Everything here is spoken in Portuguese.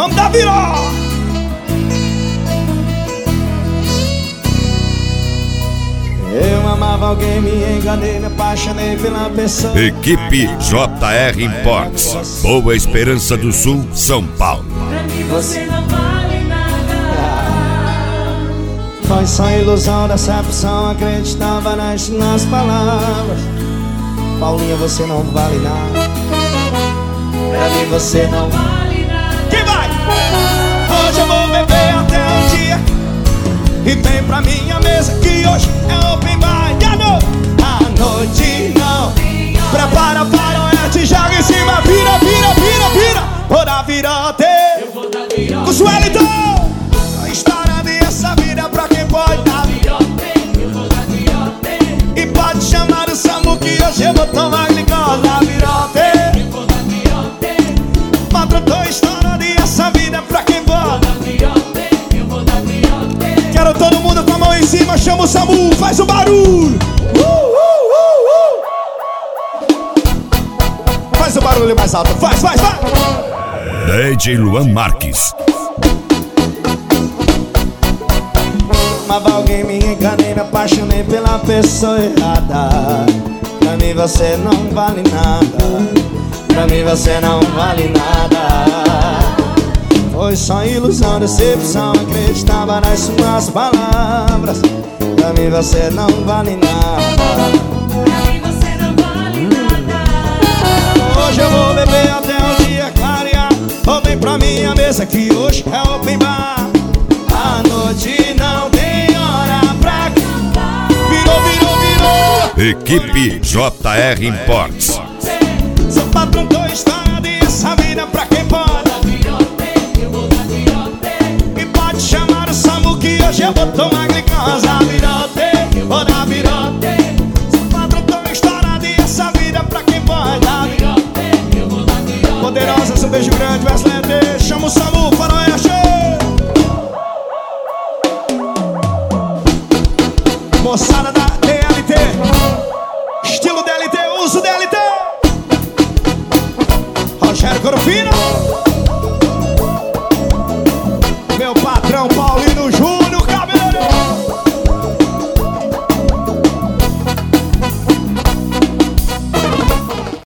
Vamos dar viró. Eu amava alguém, me enganei, me apaixonei pela pessoa. Equipe JR Imports, Boa Esperança do Sul, São Paulo. Pra mim você não vale nada. Foi só ilusão, decepção, acreditava nas palavras. Paulinha, você não vale nada. Pra mim você não vale nada. Quem vai? Hoje eu vou beber até o dia e vem pra minha mesa que hoje é open bar. À noite não. Prepara faroeste, joga em cima, vira, vira, vira, vira. Vou dar virote. Eu vou dar virote. Com Suelton. A história dessa vida é pra quem pode dar virote. Eu vou dar virote. E pode chamar o Samu que hoje eu vou tomar glicose. Dar virote. Eu vou dar virote. Patrotou a história dessa vida é pra quem pode. Eu vou dar virote. Quero todo mundo com a mão em cima, chama o Samu, faz o barulho. Faz o barulho mais alto, faz, faz, vai. DJ Luan Marques. Amava alguém, me enganei, me apaixonei pela pessoa errada. Pra mim você não vale nada. Pra mim você não vale nada. Foi só ilusão, decepção, acreditava nas suas palavras. Pra mim você não vale nada. Pra mim você não vale nada. Hoje eu vou beber até o dia clarear. Ou vem pra minha mesa que hoje é open bar. A noite não tem hora pra acabar. Virou, virou, virou. Equipe JR Imports. Seu patrão tô história dessa vida pra quem pode. Eu vou dar virote. E pode chamar o Samu que hoje eu vou tomar glicose. Dar virote, vou dar virote. Seu patrão tô história dessa vida pra quem pode. Dar virote, eu vou dar virote. Poderosas, um beijo grande, Wesley D. Chama o Samu, faroeste. Moçada da